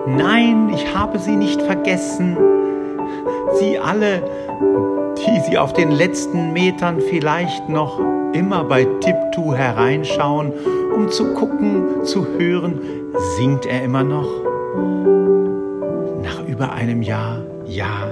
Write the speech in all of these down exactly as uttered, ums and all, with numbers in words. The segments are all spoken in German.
Nein, ich habe Sie nicht vergessen. Sie alle, die Sie auf den letzten Metern vielleicht noch immer bei Tiptoe hereinschauen, um zu gucken, zu hören, singt er immer noch? Nach über einem Jahr, ja,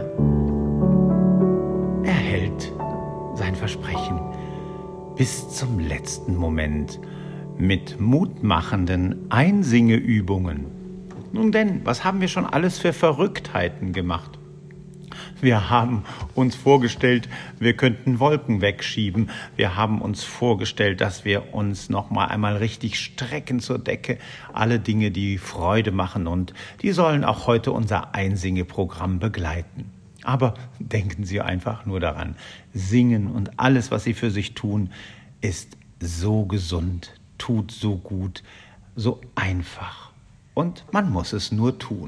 er hält sein Versprechen bis zum letzten Moment mit mutmachenden Einsingeübungen. Nun denn, was haben wir schon alles für Verrücktheiten gemacht? Wir haben uns vorgestellt, wir könnten Wolken wegschieben. Wir haben uns vorgestellt, dass wir uns noch mal einmal richtig strecken zur Decke. Alle Dinge, die Freude machen, und die sollen auch heute unser Einsingeprogramm begleiten. Aber denken Sie einfach nur daran, Singen und alles, was Sie für sich tun, ist so gesund, tut so gut, so einfach. Und man muss es nur tun.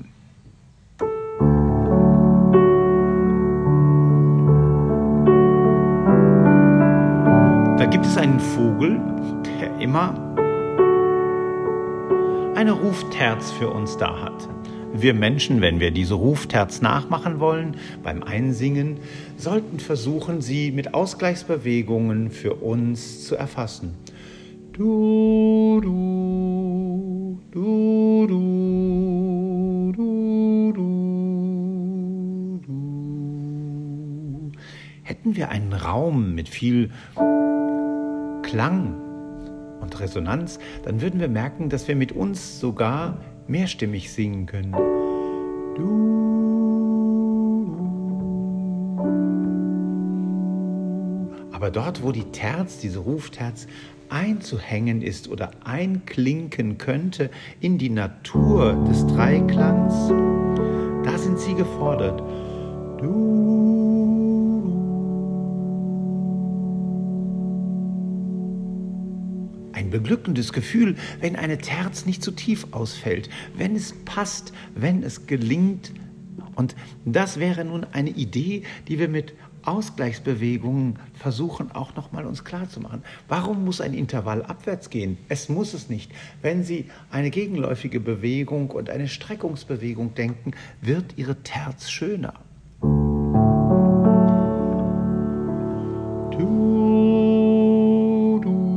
Da gibt es einen Vogel, der immer eine Rufterz für uns da hat. Wir Menschen, wenn wir diese Rufterz nachmachen wollen, beim Einsingen, sollten versuchen, sie mit Ausgleichsbewegungen für uns zu erfassen. Du, du, du, du, du, du, du. Hätten wir einen Raum mit viel Klang und Resonanz, dann würden wir merken, dass wir mit uns sogar mehrstimmig singen können. Du, du. Aber dort, wo die Terz, diese Rufterz, einzuhängen ist oder einklinken könnte in die Natur des Dreiklangs, da sind sie gefordert. Du, ein beglückendes Gefühl, wenn eine Terz nicht zu tief ausfällt, wenn es passt, wenn es gelingt. Und das wäre nun eine Idee, die wir mit Ausgleichsbewegungen versuchen auch nochmal uns klarzumachen. Warum muss ein Intervall abwärts gehen? Es muss es nicht. Wenn Sie eine gegenläufige Bewegung und eine Streckungsbewegung denken, wird Ihre Terz schöner. Du, du.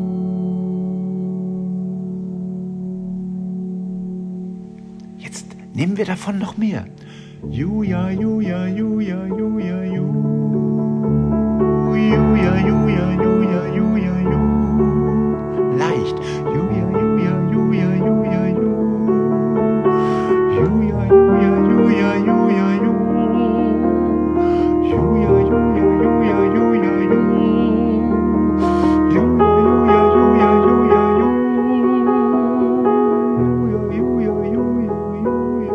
Jetzt nehmen wir davon noch mehr. Juja, juja, juja, juja, juja. Juja, juja, juja, juja, juja. Leicht. Juja, juja, juja, juja, juja. Juja, juja, juja, juja, juja. Juja, juja, juja, juja, juja. Juja, juja, juja, juja, juja. Juja, juja, juja, juja.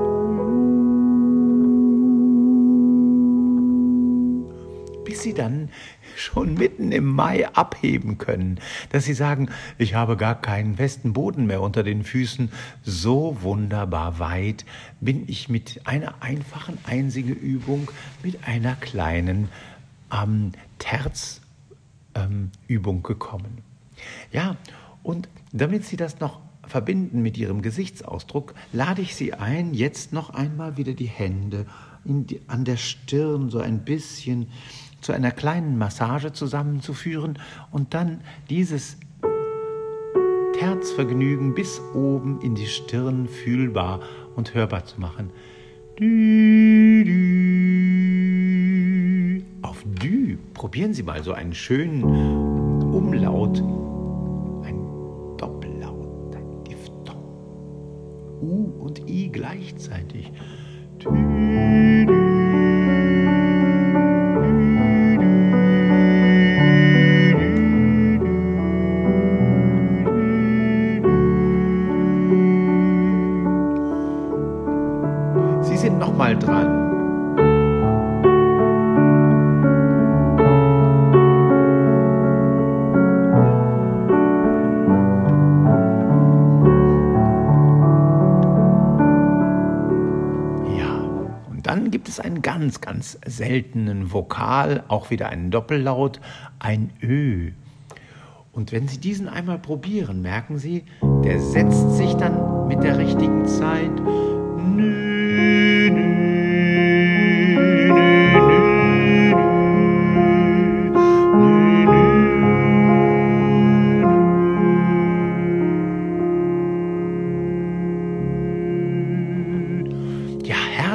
Bis Sie dann schon mitten im Mai abheben können, dass Sie sagen, ich habe gar keinen festen Boden mehr unter den Füßen. So wunderbar weit bin ich mit einer einfachen Einsingeübung, mit einer kleinen ähm, Terzübung ähm, gekommen. Ja, und damit Sie das noch verbinden mit Ihrem Gesichtsausdruck, lade ich Sie ein, jetzt noch einmal wieder die Hände in die, an der Stirn so ein bisschen zu einer kleinen Massage zusammenzuführen und dann dieses Terzvergnügen bis oben in die Stirn fühlbar und hörbar zu machen. Dü, dü. Auf Dü probieren Sie mal so einen schönen Umlaut, ein Doppellaut, ein Diphthong. U und I gleichzeitig. Dü, dü. Sie sind noch mal dran. Ja, und dann gibt es einen ganz, ganz seltenen Vokal, auch wieder einen Doppellaut, ein Ö. Und wenn Sie diesen einmal probieren, merken Sie, der setzt sich dann mit der richtigen Zeit. Nö.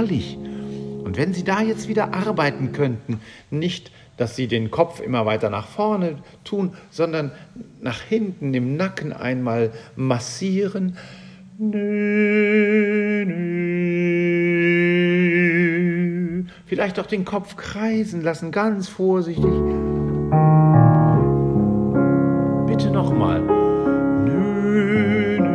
herrlich. Und wenn Sie da jetzt wieder arbeiten könnten, nicht, dass Sie den Kopf immer weiter nach vorne tun, sondern nach hinten im Nacken einmal massieren. Nö, nö. Vielleicht auch den Kopf kreisen lassen, ganz vorsichtig. Bitte nochmal. Nö, nö.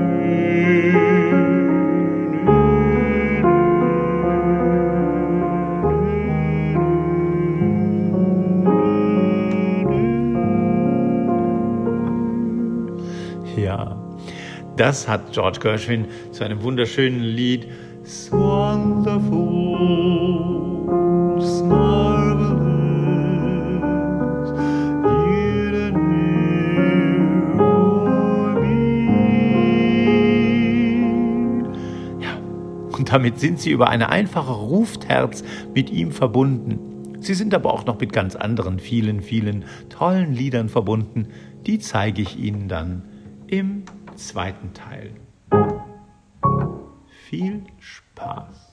Ja, das hat George Gershwin zu einem wunderschönen Lied It's wonderful, it's marvelous, here and here for me. Ja, und damit sind Sie über eine einfache Ruftherz mit ihm verbunden. Sie sind aber auch noch mit ganz anderen vielen, vielen tollen Liedern verbunden. Die zeige ich Ihnen dann im zweiten Teil. Viel Spaß!